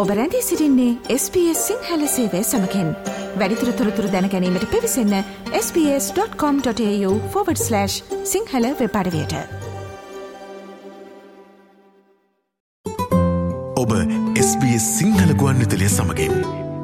ඔබ රැඳී සිටින්නේ SBS සිංහල සේවය සමගින්. වැඩිදුර තොරතුරු දැන ගැනීමට පිවිසන්න sbs.com.au/සිංහල වෙබ් අඩවියට. ඔබ SBS සිංහල ගුවන්විදුලිය සමගින්.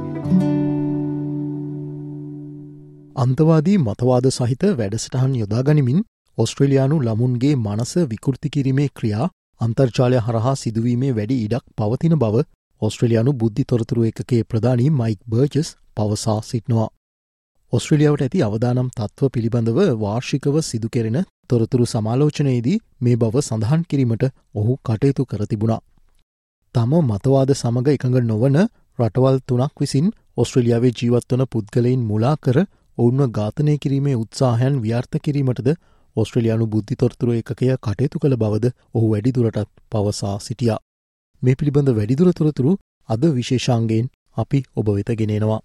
අන්තවාදී මතවාද සහිත වැඩසටහන් යොදා ගනිමින් ඔස්ට්‍රේලියානු ළමුන්ගේ මනස විකෘති කිරීමේ ක්‍රියා අන්තර්ජාලය හරහා සිදුවීමේ වැඩි ඉඩක් පවතින බව ඔස්ට්‍රේලියානු බුද්ධි තොරතුරු එකකේ ප්‍රධානී මයික් බර්ජස් පවසා සිටිනවා. ඔස්ට්‍රේලියාවට ඇති අවදානම් තත්ත්ව පිළිබඳව වාර්ෂිකව සිදු කෙරෙන තොරතුරු සමාලෝචනයේදී මේ බව සඳහන් කිරීමට ඔහු කටයුතු කර තිබුණා. තම මතවාද සමග එකඟ නොවන රටවල් 3ක් විසින් ඔස්ට්‍රේලියාවේ ජීවත්වන පුද්ගලයින් මුලා කර ඔවුන්ව ඝාතනය කිරීමේ උත්සාහයන් ව්‍යාර්ථ කිරීමටද ඔස්ට්‍රේලියානු බුද්ධි තොරතුරු එකකය කටයුතු කළ බවද ඔහු වැඩිදුරටත් පවසා සිටියා. මේ පිළිබඳ වැඩිදුර තොරතුරු අද විශේෂාංගයෙන් අපි ඔබ වෙත ගෙනෙනවා.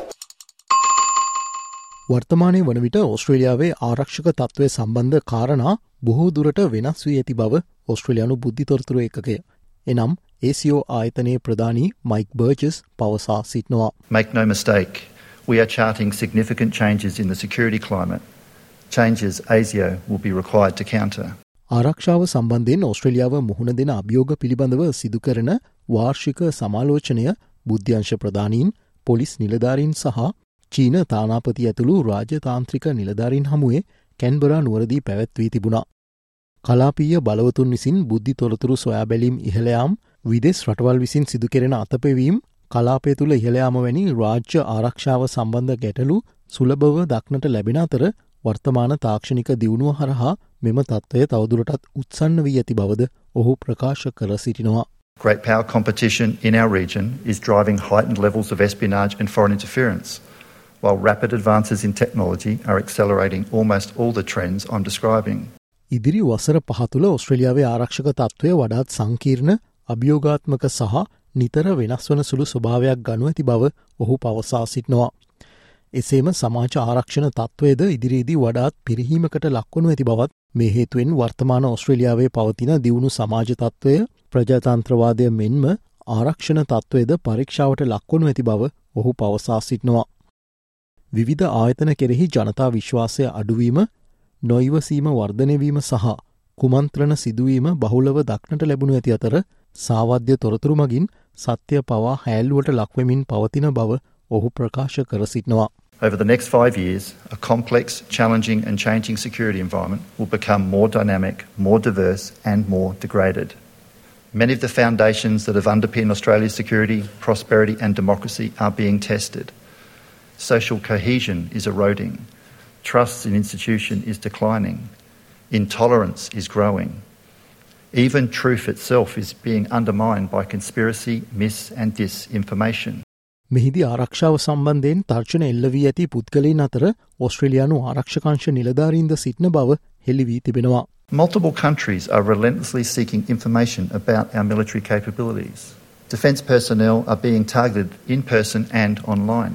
වර්තමානයේ වන විට ඔස්ට්‍රේලියාවේ ආරක්ෂක තත්ත්වය සම්බන්ධ කාරණා බොහෝ දුරට වෙනස් වී ඇති බව ඔස්ට්‍රේලියානු බුද්ධි තොරතුරු එකකය. එනම් ACO ආයතනයේ ප්‍රධානී මයික් බර්ජස් පවසා සිටිනවා. Make no mistake, we are charting significant changes in the security climate. Changes ASIO will be required to counter. ආරක්ෂාව සම්බන්ධයෙන් ඔස්ට්‍රේලියාව මුහුණ දෙන අභියෝග පිළිබඳව සිදු කරන වාර්ෂික සමාලෝචනය බුද්ධ්‍යංශ ප්‍රධානීන්, පොලිස් නිලධාරීන් සහ චීන තානාපති ඇතුළු රාජතාන්ත්‍රික නිලධාරීන් හමුවේ කැන්බරා නුවරදී පැවැත්වී තිබුණා. කලාපීය බලවතුන් විසින් බුද්ධි තොරතුරු සොයා බැලීම් ඉහළ යාම්, විදෙස් රටවල් විසින් සිදු කෙරෙන අතපෙවීම්, කලාපය තුළ ඉහළ යාම වැනි රාජ්‍ය ආරක්ෂාව සම්බන්ධ ගැටලු සුලභව දක්නට ලැබෙන අතර වර්තමාන තාක්ෂණික දියුණුව හරහා මෙම තත්ත්වය තවදුරටත් උත්සන්න වී ඇති බවද ඔහු ප්‍රකාශ කර සිටිනවා. Great power competition in our region is driving heightened levels of espionage and foreign interference, while rapid advances in technology are accelerating almost all the trends I'm describing. ඉදිරි වසර 5 තුළ ඔස්ට්‍රේලියාවේ ආරක්ෂක තත්ත්වය වඩාත් සංකීර්ණ, අභියෝගාත්මක සහ නිතර වෙනස් වන සුළු ස්වභාවයක් ගනු ඇති බව ඔහු පවසා සිටිනවා. එසේම සමාජ ආරක්ෂණ තත්ත්වයද ඉදිරියේදී වඩාත් පිරිහීමකට ලක්වනු ඇති බවත් මේ හේතුවෙන් වර්තමාන ඔස්ට්‍රේලියාවේ පවතින දියුණු සමාජ තත්ත්වය, ප්‍රජාතන්ත්‍රවාදය මෙන්ම ආරක්ෂණ තත්ත්වයද පරීක්ෂාවට ලක්වනු ඇති බව ඔහු පවසා සිටිනවා. විවිධ ආයතන කෙරෙහි ජනතා විශ්වාසය අඩුවීම, නොයිවසීම වර්ධනය වීම සහ කුමන්ත්‍රණ සිදුවීම බහුලව දක්නට ලැබුණු ඇති අතර සාවද්‍ය තොරතුරු මගින් සත්‍ය පවා හැල්ලුවට ලක්වෙමින් පවතින බව ඔහු ප්‍රකාශ කර සිටිනවා. Over the next 5 years, a complex, challenging and changing security environment will become more dynamic, more diverse and more degraded. Many of the foundations that have underpinned Australia's security, prosperity and democracy are being tested. Social cohesion is eroding. Trust in institutions is declining. Intolerance is growing. Even truth itself is being undermined by conspiracy, mis and disinformation. මෙහිදී ආරක්ෂාව සම්බන්ධයෙන් තර්ජන එල්ල වී ඇති පුද්ගලයන් අතර ඔස්ට්‍රේලියානු ආරක්ෂකාංශ නිලධාරීන්ද සිටින බව හෙළි වී තිබෙනවා. Multiple countries are relentlessly seeking information about our military capabilities. Defence personnel are being targeted in person and online.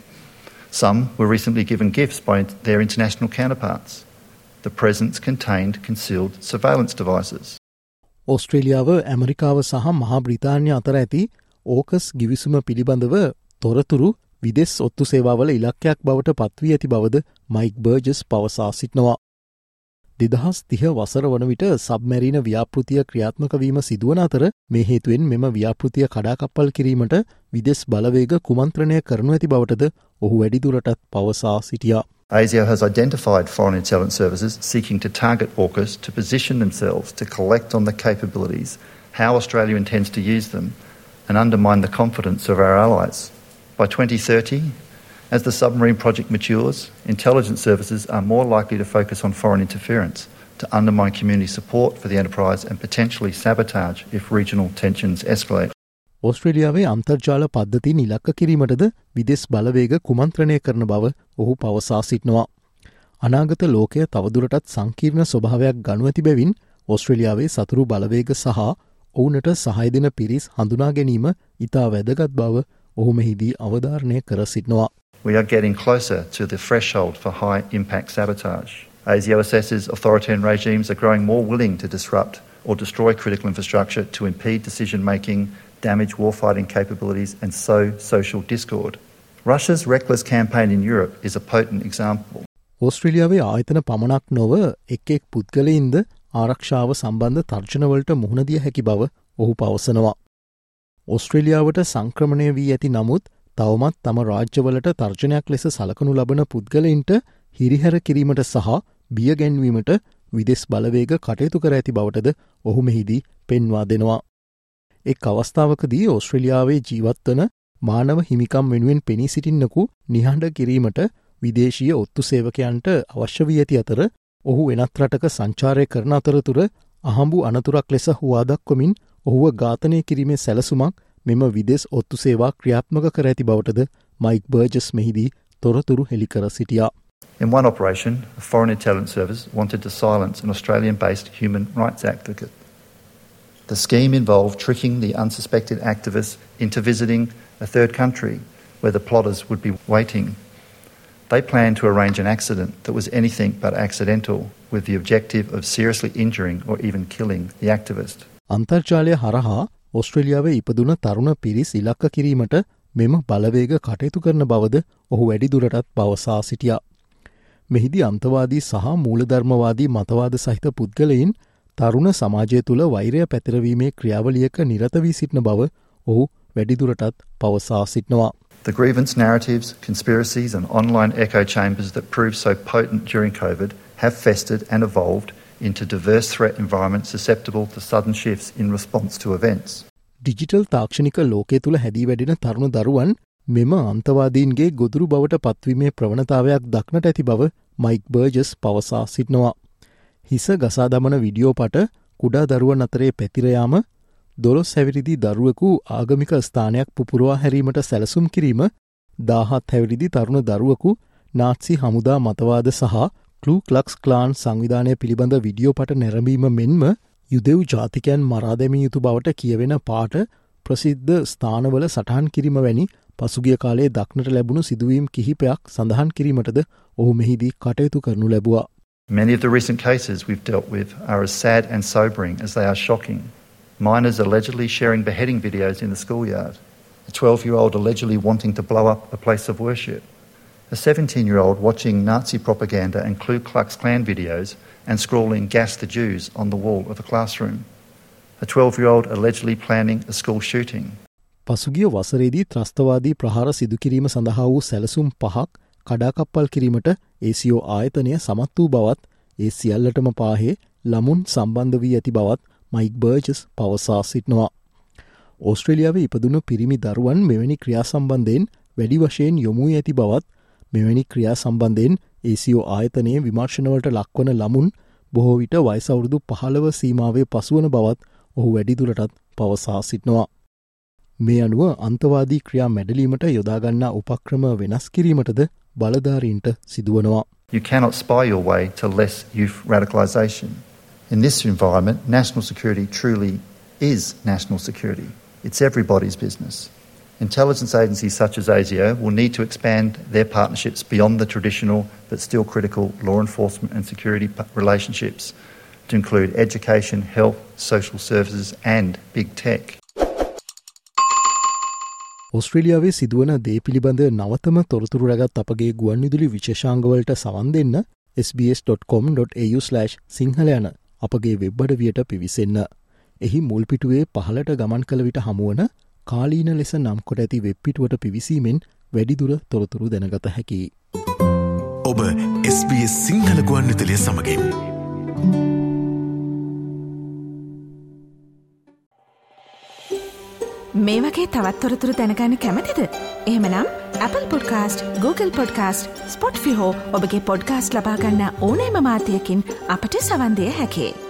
Some were recently given gifts by their international counterparts. The presents contained concealed surveillance devices. ඔස්ට්‍රේලියාව, ඇමරිකාව සහ මහා බ්‍රිතාන්‍ය අතර ඇති ඕකස් ගිවිසුම පිළිබඳව තොරතුරු විදෙස් ඔත්තු සේවාවල ඉලක්කයක් බවට පත්වී ඇති බවද මයික් බර්ජස් පවසා සිටිනවා. 2030 වසර වන විට සබ්මැරීන ව්‍යාපෘතිය ක්‍රියාත්මක වීම සිදුවන අතර මේ හේතුවෙන් මෙම ව්‍යාපෘතිය කඩාකප්පල් කිරීමට විදෙස් බලවේග කුමන්ත්‍රණය කරනු ඇති බවටද ඔහු වැඩිදුරටත් පවසා සිටියා. ASIO has identified foreign intelligence services seeking to target AUKUS to position themselves to collect on the capabilities, how Australia intends to use them, and undermine the confidence of our allies. By 2030, as the submarine project matures, intelligence services are more likely to focus on foreign interference to undermine community support for the enterprise and potentially sabotage if regional tensions escalate. ඔස්ට්‍රේලියාවේ අන්තර්ජාල පද්ධතින් ඉලක්ක කිරීමටද විදෙස් බලවේග කුමන්ත්‍රණය කරන බව ඔහු පවසා සිටිනවා. අනාගත ලෝකය තවදුරටත් සංකීර්ණ ස්වභාවයක් ගනු ඇති බැවින් ඔස්ට්‍රේලියාවේ සතුරු බලවේග සහ ඔවුනට සහාය දෙන පිරිස් හඳුනා ගැනීම ඉතා වැදගත් බව ඔහු මෙහිදී අවධාරණය කර සිටිනවා. We are getting closer to the threshold for high impact sabotage. ASIO assesses authoritarian regimes are growing more willing to disrupt or destroy critical infrastructure to impede decision making, damage warfighting capabilities and sow social discord. Russia's reckless campaign in Europe is a potent example. ඕස්ට්‍රේලියාවේ ආයතන පමණක් නොව එක් පුද්ගලයින්ද ආරක්ෂාව සම්බන්ධ තර්ජනවලට මුහුණ දිය හැකි බව ඔහු පවසනවා. ඕස්ට්‍රේලියාවට සංක්‍රමණය වී ඇති නමුත් තවමත් තම රාජ්‍යවලට තර්ජනයක් ලෙස සලකනු ලබන පුද්ගලයින්ට හිරිහැර කිරීමට සහ බිය ගැන්වීමට විදෙස් බලවේග කටයුතු කර ඇති බවටද ඔහු මෙහිදී පෙන්වා දෙනවා. එක් අවස්ථාවකදී ඕස්ට්‍රේලියාවේ ජීවත්වන මානව හිමිකම් වෙනුවෙන් පෙනී සිටින්නකු නිහඬ කිරීමට විදේශීය ඔත්තු සේවකයන්ට අවශ්‍ය වී ඇති අතර ඔහු වෙනත් රටක සංචාරය කරන අතරතුර අහඹු අනතුරක් ලෙස හුවා දක්වමින් ඔහුව ඝාතනය කිරීමේ සැලසුමක් මෙම විදෙස් ඔත්තු සේවා ක්‍රියාත්මක කර ඇති බවටද මයික් බර්ජස් මෙහිදී තොරතුරු හෙළි කර සිටියා. In one operation, a foreign intelligence service wanted to silence an Australian-based human rights advocate. The scheme involved tricking the unsuspected activists into visiting a third country where the plotters would be waiting. They planned to arrange an accident that was anything but accidental, with the objective of seriously injuring or even killing the activist. අන්තර්ජාලය හරහා ඕස්ට්‍රේලියාවේ ඉපදුන තරුණ පිරිස් ඉලක්ක කිරීමට මෙම බලවේග කටයුතු කරන බවද ඔහු වැඩිදුරටත් පවසා සිටියා. මෙහිදී අන්තවාදී සහ මූලධර්මවාදී මතවාද සහිත පුද්ගලයින් තරුණ සමාජය තුළ වෛරය පැතිරවීමේ ක්‍රියාවලියක නිරත වී සිටින බව ඔහු වැඩිදුරටත් පවසා සිටිනවා. The grievance narratives, conspiracies and online echo chambers that proved so potent during COVID have festered and evolved into diverse threat environments susceptible to sudden shifts in response to events. Digital තාක්ෂණික ලෝකයේ තුළ හැදී වැඩෙන තරුණ දරුවන් මෙම අන්තවාදීන්ගේ ගොදුරු බවට පත්වීමේ ප්‍රවණතාවයක් දක්නට ඇති බව මයික් බර්ජස් පවසා සිටිනවා. හිස ගසා දමන විඩියෝ පට කුඩා දරුවන් අතරේ පැතිරයාම 12 හැවිරිදි දරුවෙකු ආගමික ස්ථානයක් පුපුරවා හැරීමට සැලසුම් කිරීම 17 හැවිරිදි තරුණ දරුවෙකු නාත්සි හමුදා මතවාද සහ ක්ලූ ක්ලක්ස් ක්ලාන් සංවිධානය පිළිබඳ විඩියෝ පට නැරඹීම මෙන්ම යුදෙව් ජාතිකයන් මරා දැමිය යුතු බවට කියවෙන පාට ප්‍රසිද්ධ ස්ථානවල සටහන් කිරීම වැනි පසුගිය කාලයේ දක්නට ලැබුණු සිදුවීම් කිහිපයක් සඳහන් කිරීමටද ඔහු මෙහිදී කටයුතු කරනු ලැබුවා. Many of the recent cases we've dealt with are as sad and sobering as they are shocking. Minors allegedly sharing beheading videos in the schoolyard. A 12-year-old allegedly wanting to blow up a place of worship. A 17-year-old watching Nazi propaganda and Ku Klux Klan videos and scrawling "Gas the Jews" on the wall of a classroom. A 12-year-old allegedly planning a school shooting. පසුගිය වසරේදී ත්‍රස්තවාදී ප්‍රහාර සිදු කිරීම සඳහා වූ සැලසුම් 5ක් කඩාකප්පල් කිරීමට ACO ආයතනය සමත් වූ බවත් ඒ සියල්ලටම පාහේ ළමුන් සම්බන්ධ වී ඇති බවත් මයික් බර්ජස් පවසා සිටිනවා. ඕස්ට්‍රේලියාවේ ඉපදුණු පිරිමි දරුවන් මෙවැනි ක්‍රියා සම්බන්ධයෙන් වැඩි වශයෙන් යොමු වී ඇති බවත් මෙවැනි ක්‍රියා සම්බන්ධයෙන් ACO ආයතනයේ විමර්ශනවලට ලක්වන ළමුන් බොහෝ විට වයස අවුරුදු 15 සීමාවේ පසුවන බවත් ඔහු වැඩිදුරටත් පවසා සිටිනවා. මේ අනුව අන්තවාදී ක්‍රියා මැඩලීමට යොදාගන්නා උපක්‍රම වෙනස් කිරීමටද බලධාරීන්ට සිදුවනවා. You cannot spy your way to less youth radicalisation. In this environment, national security truly is national security. It's everybody's business. Intelligence agencies such as ASIO will need to expand their partnerships beyond the traditional but still critical law enforcement and security relationships to include education, health, social services and big tech. ඕස්ට්‍රේලියාවේ සිදුවන දේ පිළිබඳ නවතම තොරතුරු රැගත් අපගේ ගුවන්විදුලි විශේෂාංගවලට සවන් දෙන්න sbs.com.au/සිංහල යන අපගේ වෙබ් අඩවියට පිවිසෙන්න. එහි මුල් පිටුවේ පහළට ගමන් කළ විට හමුවන කාලීන ලෙස නම් කොට ඇති වෙබ් පිටුවට පිවිසීමෙන් වැඩිදුර තොරතුරු දැනගත හැකියි. ඔබ SBS සිංහල ගුවන්විදුලිය සමගින් මේ වගේ තවත් තොරතුරු දැනගන්න කැමතිද? එහෙමනම් Apple Podcast, Google Podcast, Spotify හෝ ඔබගේ පොඩ්කාස්ට් ලබා ගන්න ඕනෑම මාධ්‍යයකින් අපට සවන් දෙන්න හැකියි.